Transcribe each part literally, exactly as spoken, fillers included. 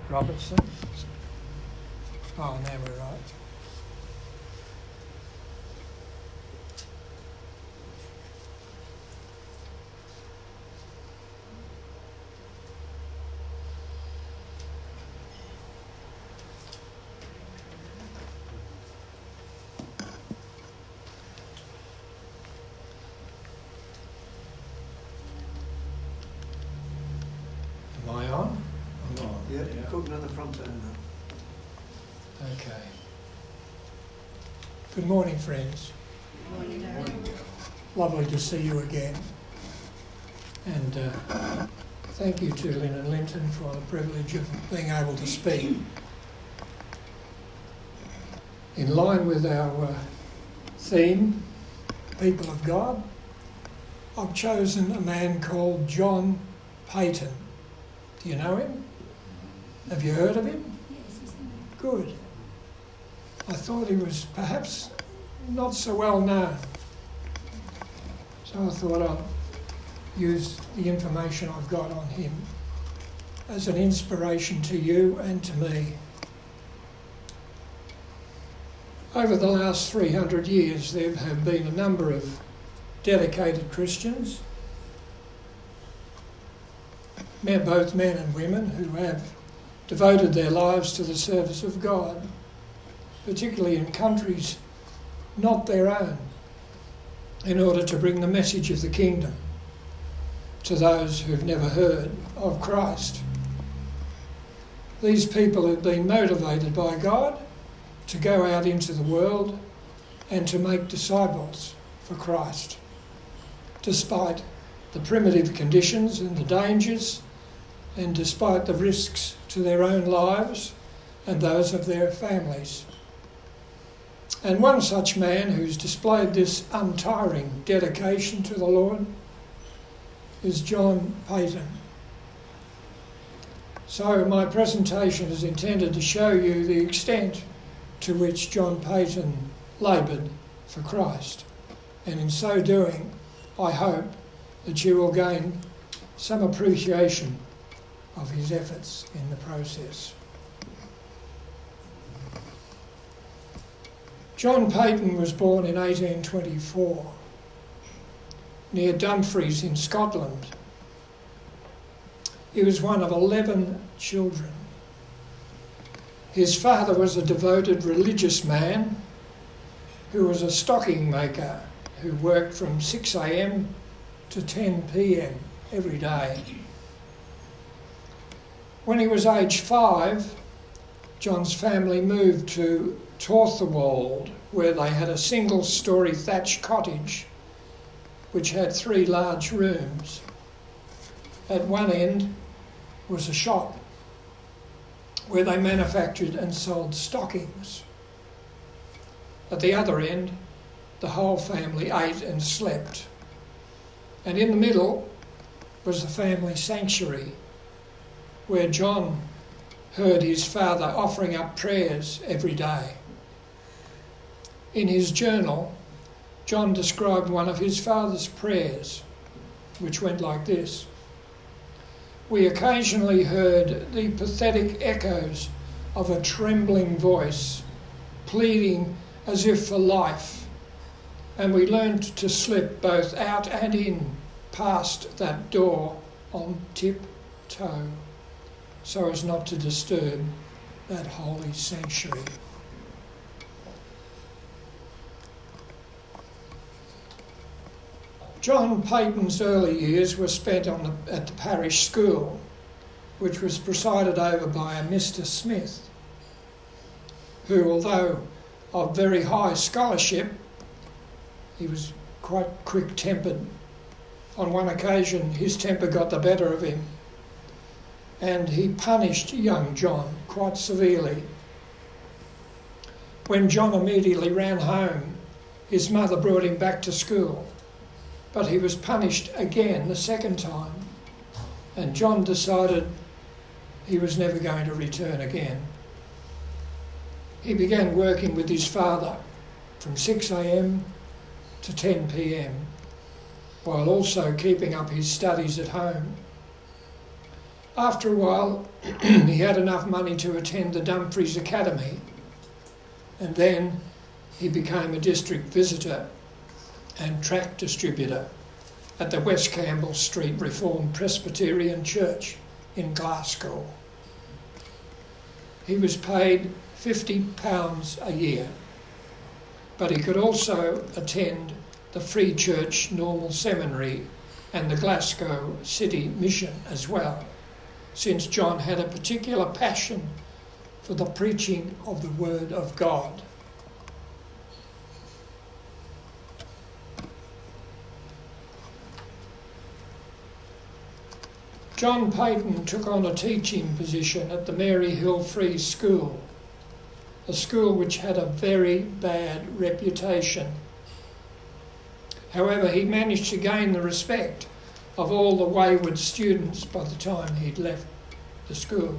Robertson. Oh, now we're right. Am I on? I'm on. Yeah, yeah. Cooking on the front burner. Okay. Good morning, friends. Good morning, Darren. Lovely to see you again. And uh, thank you to Lynn and Linton for the privilege of being able to speak. In line with our uh, theme, People of God, I've chosen a man called John Paton. Do you know him? Have you heard of him? Yes, he's Good. I thought he was perhaps not so well known. So I thought I'd use the information I've got on him as an inspiration to you and to me. Over the last three hundred years, there have been a number of dedicated Christians, men, both men and women, who have devoted their lives to the service of God, particularly in countries not their own, in order to bring the message of the kingdom to those who've never heard of Christ. These people have been motivated by God to go out into the world and to make disciples for Christ, despite the primitive conditions and the dangers, and despite the risks to their own lives and those of their families. And one such man who's displayed this untiring dedication to the Lord is John Paton. So my presentation is intended to show you the extent to which John Paton laboured for Christ. And in so doing, I hope that you will gain some appreciation of his efforts in the process. John Paton was born in eighteen twenty-four near Dumfries in Scotland. He was one of eleven children. His father was a devoted religious man who was a stocking maker who worked from six a.m. to ten p.m. every day. When he was aged five, John's family moved to Torthwold, where they had a single-storey thatched cottage which had three large rooms. At one end was a shop where they manufactured and sold stockings. At the other end, the whole family ate and slept. And in the middle was the family sanctuary, where John heard his father offering up prayers every day. In his journal, John described one of his father's prayers, which went like this: "We occasionally heard the pathetic echoes of a trembling voice pleading as if for life, and we learned to slip both out and in past that door on tiptoe, so as not to disturb that holy sanctuary." John Paton's early years were spent on the, at the parish school, which was presided over by a Mister Smith, who, although of very high scholarship, he was quite quick-tempered. On one occasion, his temper got the better of him, and he punished young John quite severely. When John immediately ran home, his mother brought him back to school, but he was punished again the second time, and John decided he was never going to return again. He began working with his father from six a.m. to ten p.m, while also keeping up his studies at home. After a while, he had enough money to attend the Dumfries Academy, and then he became a district visitor and tract distributor at the West Campbell Street Reformed Presbyterian Church in Glasgow. He was paid fifty pounds a year, but he could also attend the Free Church Normal Seminary and the Glasgow City Mission as well, since John had a particular passion for the preaching of the Word of God. John Peyton took on a teaching position at the Maryhill Free School, a school which had a very bad reputation. However, he managed to gain the respect of all the wayward students by the time he'd left the school.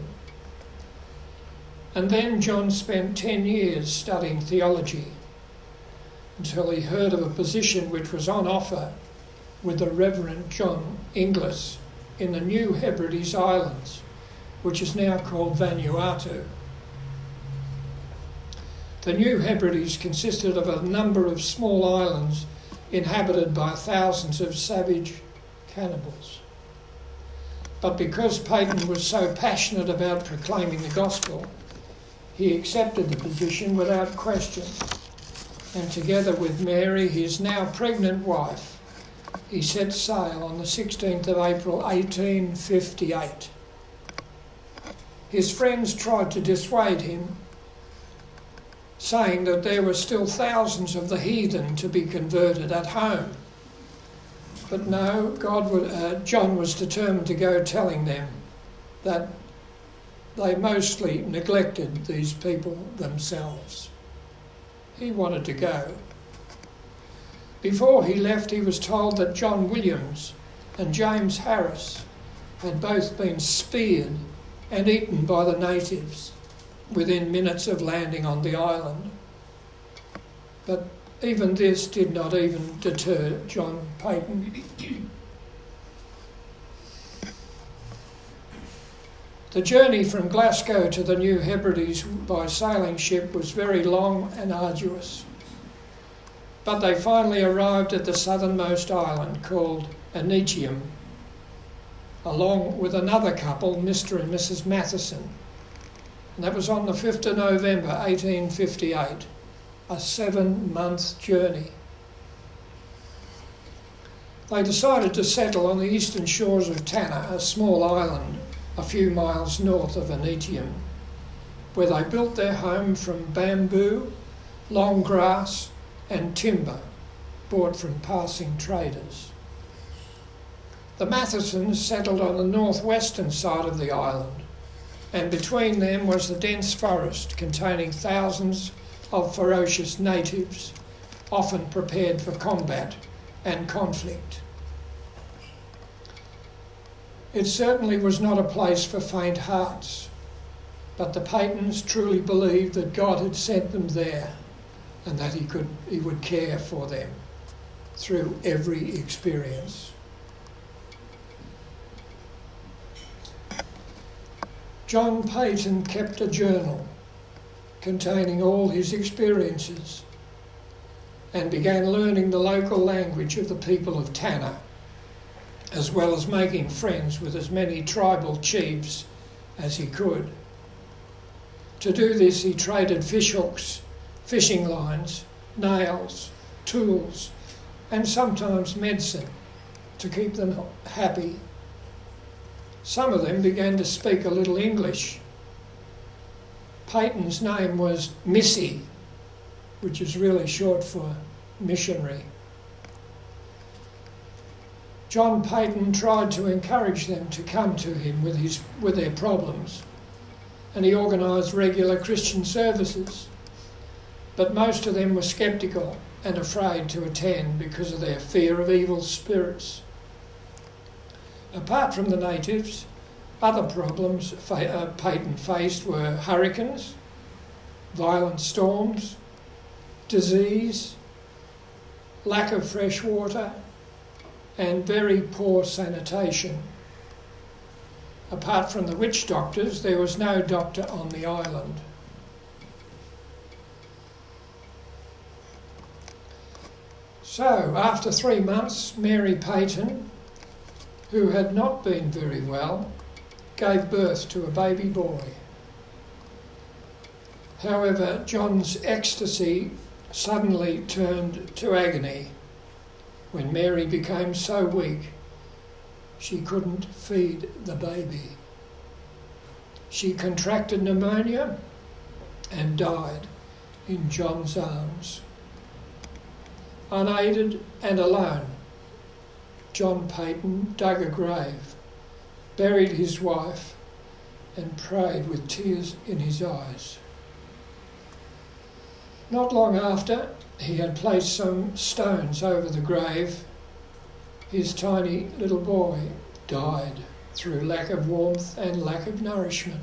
And then John spent ten years studying theology until he heard of a position which was on offer with the Reverend John Inglis in the New Hebrides Islands, which is now called Vanuatu. The New Hebrides consisted of a number of small islands inhabited by thousands of savage cannibals. But because Peyton was so passionate about proclaiming the gospel, he accepted the position without question, and together with Mary, his now pregnant wife, he set sail on the sixteenth of April eighteen fifty-eight. His friends tried to dissuade him, saying that there were still thousands of the heathen to be converted at home. But no, God would, uh, John was determined to go telling them that they mostly neglected these people themselves. He wanted to go. Before he left, he was told that John Williams and James Harris had both been speared and eaten by the natives within minutes of landing on the island. But even this did not even deter John Peyton. The journey from Glasgow to the New Hebrides by sailing ship was very long and arduous. But they finally arrived at the southernmost island called Aneityum, along with another couple, Mister and Missus Matheson. And that was on the fifth of November eighteen fifty-eight, a seven-month journey. They decided to settle on the eastern shores of Tanna, a small island a few miles north of Aneityum, where they built their home from bamboo, long grass and timber bought from passing traders. The Mathesons settled on the northwestern side of the island, and between them was the dense forest containing thousands of ferocious natives, often prepared for combat and conflict. It certainly was not a place for faint hearts, but the Peytons truly believed that God had sent them there and that he could, he would care for them through every experience. John Peyton kept a journal containing all his experiences and began learning the local language of the people of Tanna, as well as making friends with as many tribal chiefs as he could. To do this, he traded fishhooks, fishing lines, nails, tools, and sometimes medicine to keep them happy. Some of them began to speak a little English. Peyton's name was Missy, which is really short for missionary. John Peyton tried to encourage them to come to him with, his, with their problems, and he organised regular Christian services. But most of them were sceptical and afraid to attend because of their fear of evil spirits. Apart from the natives, other problems uh, Peyton faced were hurricanes, violent storms, disease, lack of fresh water, and very poor sanitation. Apart from the witch doctors, there was no doctor on the island. So, after three months, Mary Peyton, who had not been very well, gave birth to a baby boy. However, John's ecstasy suddenly turned to agony when Mary became so weak she couldn't feed the baby. She contracted pneumonia and died in John's arms. Unaided and alone, John Peyton dug a grave, buried his wife, and prayed with tears in his eyes. Not long after, he had placed some stones over the grave. His tiny little boy died through lack of warmth and lack of nourishment.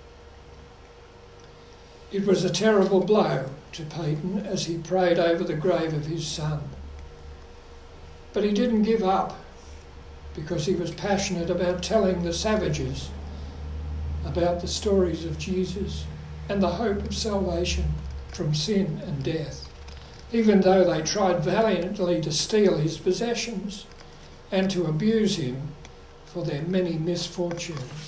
It was a terrible blow to Peyton as he prayed over the grave of his son. But he didn't give up because he was passionate about telling the savages about the stories of Jesus and the hope of salvation from sin and death, even though they tried valiantly to steal his possessions and to abuse him for their many misfortunes.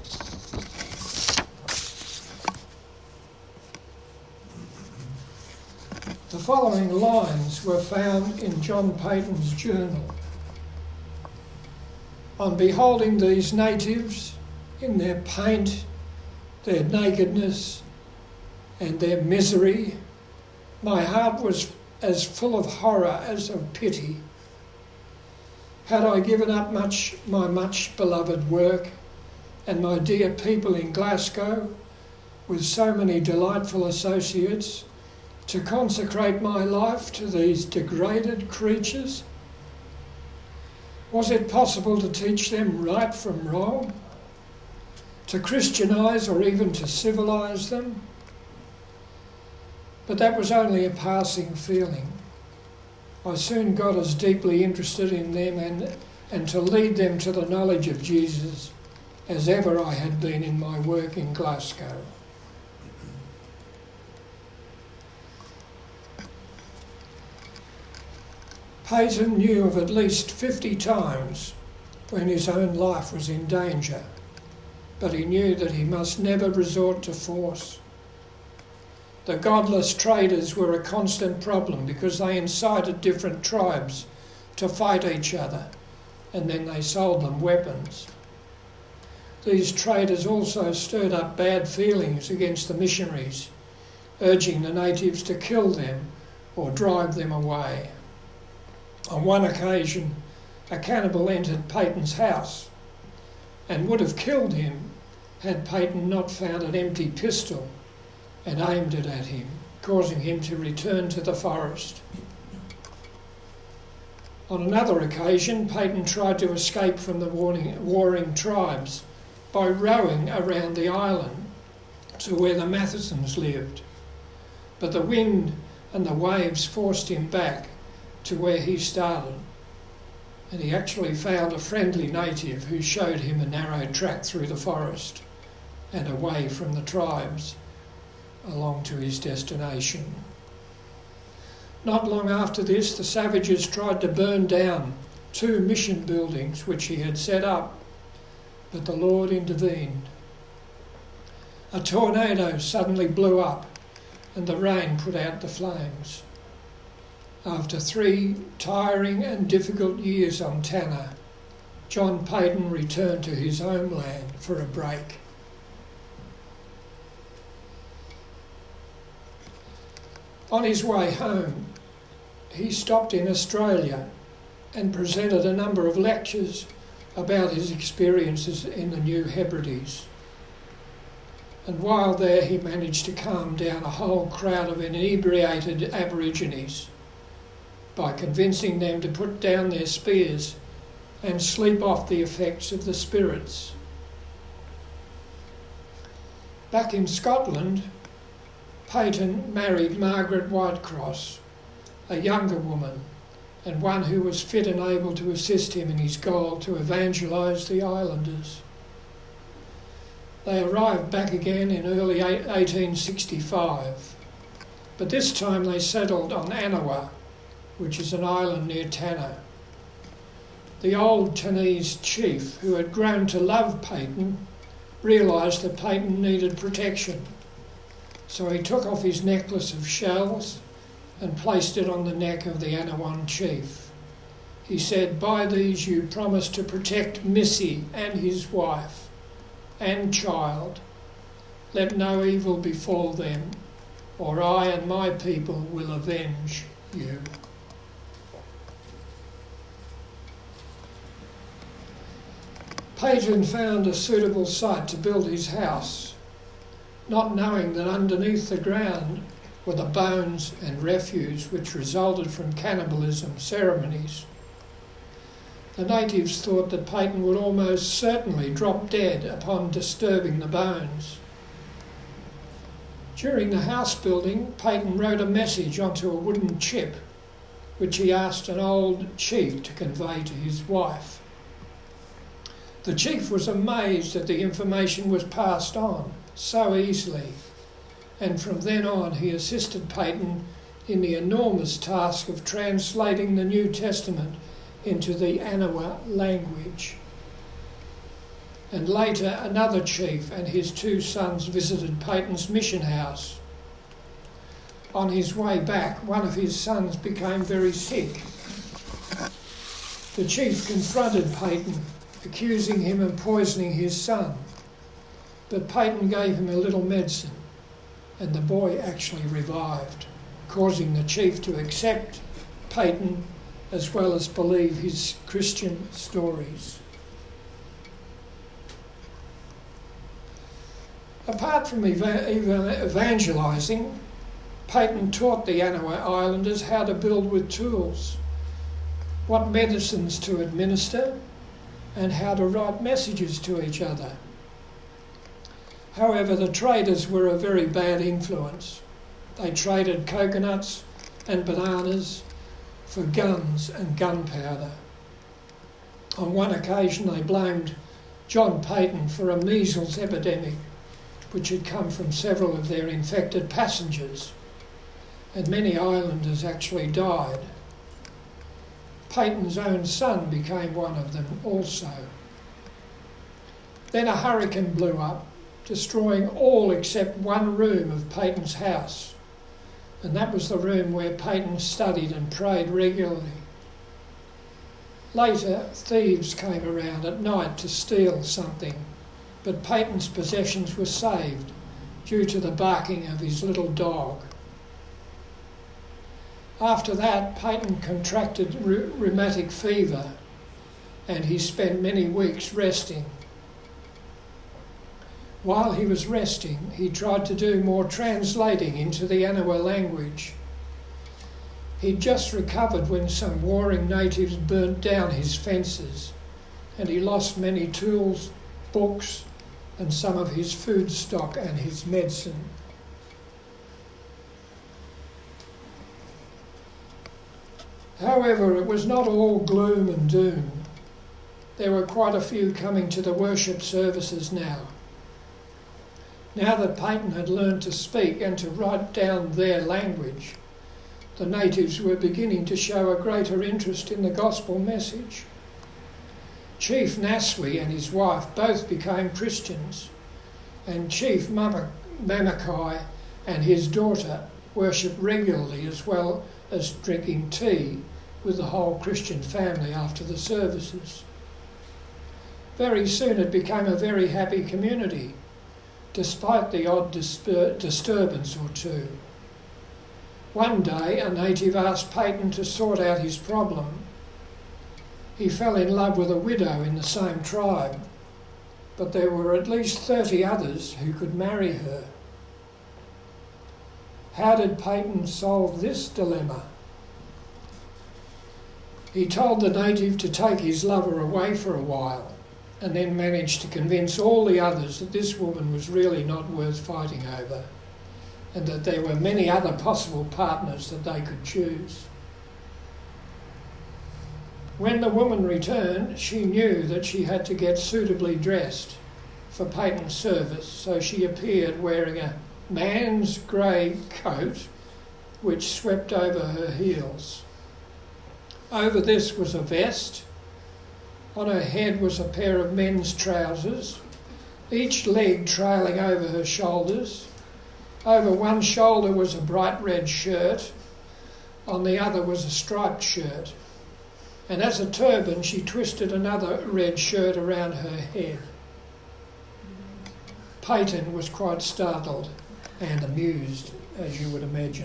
The following lines were found in John Peyton's journal. On beholding these natives in their paint, their nakedness, and their misery, my heart was as full of horror as of pity. Had I given up much my much beloved work and my dear people in Glasgow, with so many delightful associates, to consecrate my life to these degraded creatures? Was it possible to teach them right from wrong? To Christianise or even to civilise them? But that was only a passing feeling. I soon got as deeply interested in them and, and to lead them to the knowledge of Jesus as ever I had been in my work in Glasgow. Peyton knew of at least fifty times when his own life was in danger, but he knew that he must never resort to force. The godless traders were a constant problem because they incited different tribes to fight each other, and then they sold them weapons. These traders also stirred up bad feelings against the missionaries, urging the natives to kill them or drive them away. On one occasion, a cannibal entered Peyton's house and would have killed him had Peyton not found an empty pistol and aimed it at him, causing him to return to the forest. On another occasion, Peyton tried to escape from the warring, warring tribes by rowing around the island to where the Mathesons lived, but the wind and the waves forced him back to where he started, and he actually found a friendly native who showed him a narrow track through the forest and away from the tribes along to his destination. Not long after this, the savages tried to burn down two mission buildings which he had set up, but the Lord intervened. A tornado suddenly blew up and the rain put out the flames. After three tiring and difficult years on Tanna, John Peyton returned to his homeland for a break. On his way home, he stopped in Australia and presented a number of lectures about his experiences in the New Hebrides. And while there, he managed to calm down a whole crowd of inebriated Aborigines by convincing them to put down their spears and sleep off the effects of the spirits. Back in Scotland, Peyton married Margaret Whitecross, a younger woman and one who was fit and able to assist him in his goal to evangelise the islanders. They arrived back again in early eighteen sixty-five, but this time they settled on Anawa, which is an island near Tanna. The old Tannese chief, who had grown to love Peyton, realised that Peyton needed protection. So he took off his necklace of shells and placed it on the neck of the Anawan chief. He said, "By these you promise to protect Missy and his wife and child. Let no evil befall them, or I and my people will avenge you." Peyton found a suitable site to build his house, not knowing that underneath the ground were the bones and refuse which resulted from cannibalism ceremonies. The natives thought that Peyton would almost certainly drop dead upon disturbing the bones. During the house building, Peyton wrote a message onto a wooden chip, which he asked an old chief to convey to his wife. The chief was amazed that the information was passed on so easily, and from then on he assisted Peyton in the enormous task of translating the New Testament into the Anawa language. And later another chief and his two sons visited Peyton's mission house. On his way back, one of his sons became very sick. The chief confronted Peyton, accusing him of poisoning his son. But Peyton gave him a little medicine, and the boy actually revived, causing the chief to accept Peyton as well as believe his Christian stories. Apart from eva- eva- evangelising, Peyton taught the Anawa Islanders how to build with tools, what medicines to administer, and how to write messages to each other. However, the traders were a very bad influence. They traded coconuts and bananas for guns and gunpowder. On one occasion, they blamed John Peyton for a measles epidemic which had come from several of their infected passengers, and many islanders actually died. Peyton's own son became one of them also. Then a hurricane blew up, destroying all except one room of Peyton's house, and that was the room where Peyton studied and prayed regularly. Later, thieves came around at night to steal something, but Peyton's possessions were saved due to the barking of his little dog. After that, Peyton contracted rheumatic fever, and he spent many weeks resting. While he was resting, he tried to do more translating into the Anawa language. He'd just recovered when some warring natives burnt down his fences, and he lost many tools, books, and some of his food stock and his medicine. However, it was not all gloom and doom. There were quite a few coming to the worship services now. Now that Peyton had learned to speak and to write down their language, the natives were beginning to show a greater interest in the gospel message. Chief Naswi and his wife both became Christians, and Chief Mamakai and his daughter worshipped regularly as well as drinking tea with the whole Christian family after the services. Very soon it became a very happy community, despite the odd disper- disturbance or two. One day, a native asked Peyton to sort out his problem. He fell in love with a widow in the same tribe, but there were at least thirty others who could marry her. How did Peyton solve this dilemma? He told the native to take his lover away for a while, and then managed to convince all the others that this woman was really not worth fighting over, and that there were many other possible partners that they could choose. When the woman returned, she knew that she had to get suitably dressed, for Peyton's service, so she appeared wearing a man's grey coat which swept over her heels. Over this was a vest. On her head was a pair of men's trousers, each leg trailing over her shoulders. Over one shoulder was a bright red shirt, on the other was a striped shirt, and as a turban she twisted another red shirt around her head. Peyton was quite startled and amused, as you would imagine.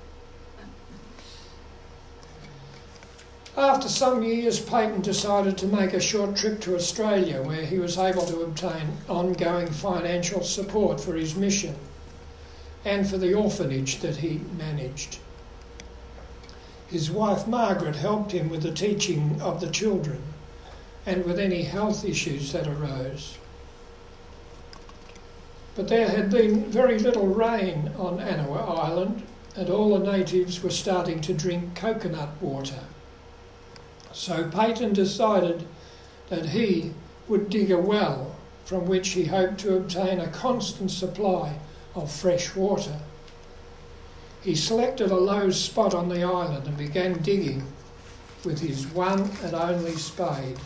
After some years, Peyton decided to make a short trip to Australia, where he was able to obtain ongoing financial support for his mission and for the orphanage that he managed. His wife Margaret helped him with the teaching of the children and with any health issues that arose. But there had been very little rain on Anawa Island, and all the natives were starting to drink coconut water. So Peyton decided that he would dig a well from which he hoped to obtain a constant supply of fresh water. He selected a low spot on the island and began digging with his one and only spade.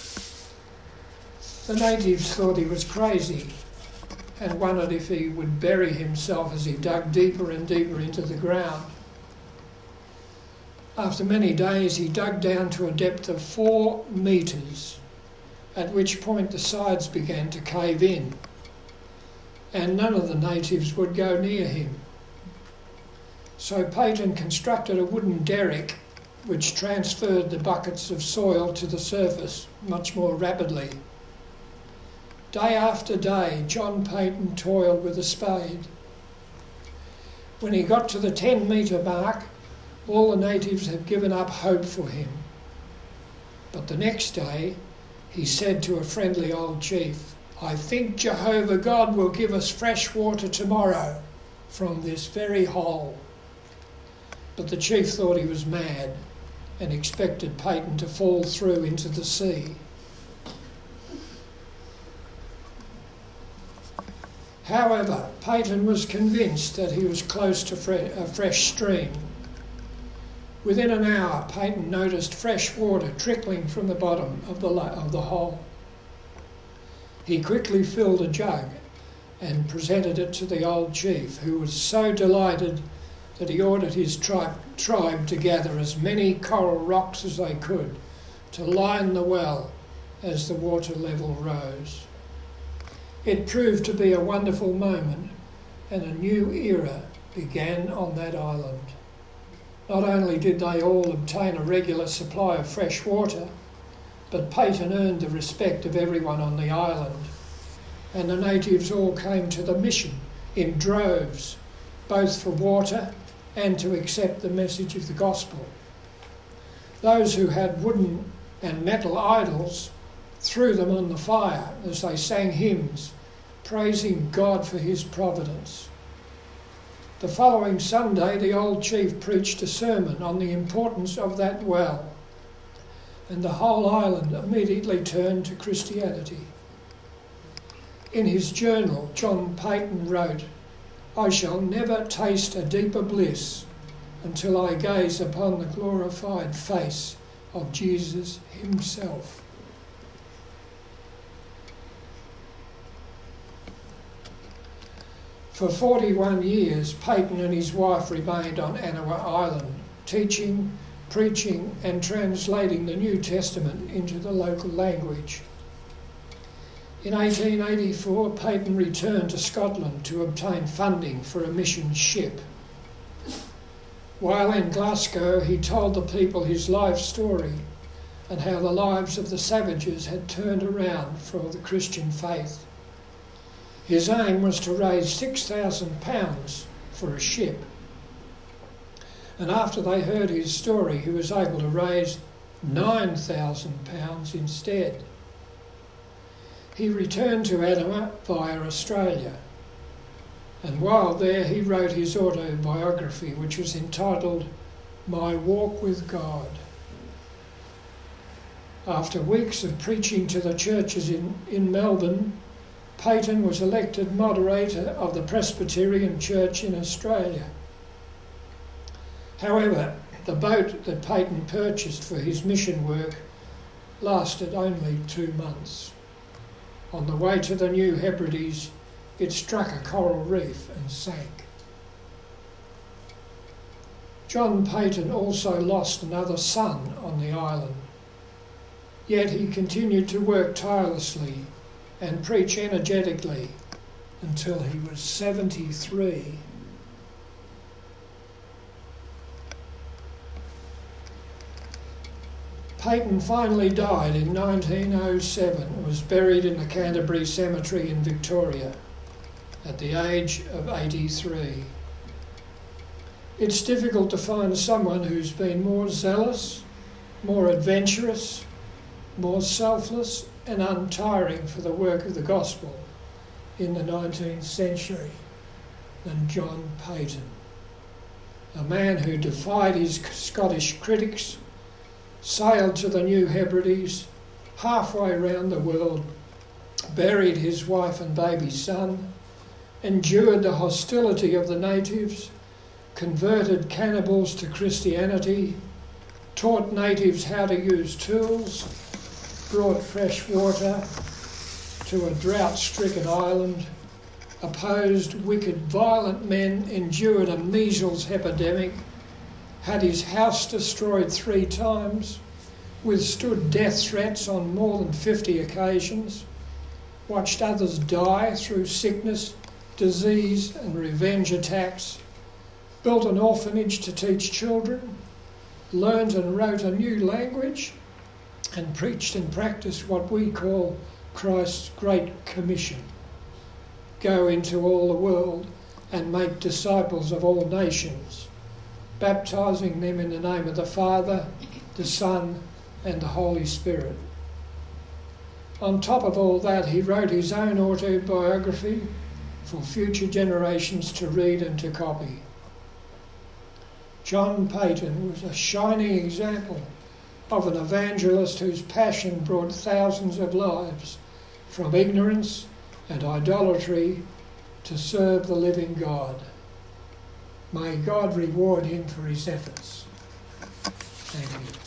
The natives thought he was crazy and wondered if he would bury himself as he dug deeper and deeper into the ground. After many days, he dug down to a depth of four metres, at which point the sides began to cave in, and none of the natives would go near him. So Peyton constructed a wooden derrick which transferred the buckets of soil to the surface much more rapidly. Day after day, John Peyton toiled with a spade. When he got to the ten metre mark, all the natives had given up hope for him. But the next day, he said to a friendly old chief, "I think Jehovah God will give us fresh water tomorrow from this very hole." But the chief thought he was mad and expected Peyton to fall through into the sea. However, Peyton was convinced that he was close to fre- a fresh stream. Within an hour, Peyton noticed fresh water trickling from the bottom of the, of the hole. He quickly filled a jug and presented it to the old chief, who was so delighted that he ordered his tri- tribe to gather as many coral rocks as they could to line the well as the water level rose. It proved to be a wonderful moment, and a new era began on that island. Not only did they all obtain a regular supply of fresh water, but Peyton earned the respect of everyone on the island, and the natives all came to the mission in droves, both for water and to accept the message of the gospel. Those who had wooden and metal idols threw them on the fire as they sang hymns, praising God for his providence. The following Sunday, the old chief preached a sermon on the importance of that well, and the whole island immediately turned to Christianity. In his journal, John Peyton wrote, "I shall never taste a deeper bliss until I gaze upon the glorified face of Jesus himself." For forty-one years, Peyton and his wife remained on Anawa Island, teaching, preaching and translating the New Testament into the local language. In eighteen eighty-four, Peyton returned to Scotland to obtain funding for a mission ship. While in Glasgow, he told the people his life story and how the lives of the savages had turned around for the Christian faith. His aim was to raise six thousand pounds for a ship. And after they heard his story, he was able to raise nine thousand pounds instead. He returned to Anawa via Australia, and while there he wrote his autobiography, which was entitled My Walk with God. After weeks of preaching to the churches in, in Melbourne, Peyton was elected moderator of the Presbyterian Church in Australia. However, the boat that Peyton purchased for his mission work lasted only two months. On the way to the New Hebrides, it struck a coral reef and sank. John Peyton also lost another son on the island, yet he continued to work tirelessly and preach energetically until he was seventy-three. Peyton finally died in nineteen oh seven and was buried in the Canterbury Cemetery in Victoria at the age of eighty-three. It's difficult to find someone who's been more zealous, more adventurous, more selfless and untiring for the work of the gospel in the nineteenth century than John Peyton, a man who defied his Scottish critics, sailed to the New Hebrides, halfway round the world, buried his wife and baby son, endured the hostility of the natives, converted cannibals to Christianity, taught natives how to use tools, brought fresh water to a drought-stricken island, opposed wicked, violent men, endured a measles epidemic, had his house destroyed three times, withstood death threats on more than fifty occasions, watched others die through sickness, disease and revenge attacks, built an orphanage to teach children, learned and wrote a new language, and preached and practiced what we call Christ's Great Commission. Go into all the world and make disciples of all nations, baptising them in the name of the Father, the Son, and the Holy Spirit. On top of all that, he wrote his own autobiography for future generations to read and to copy. John Peyton was a shining example of an evangelist whose passion brought thousands of lives from ignorance and idolatry to serve the living God. May God reward him for his efforts. Thank you.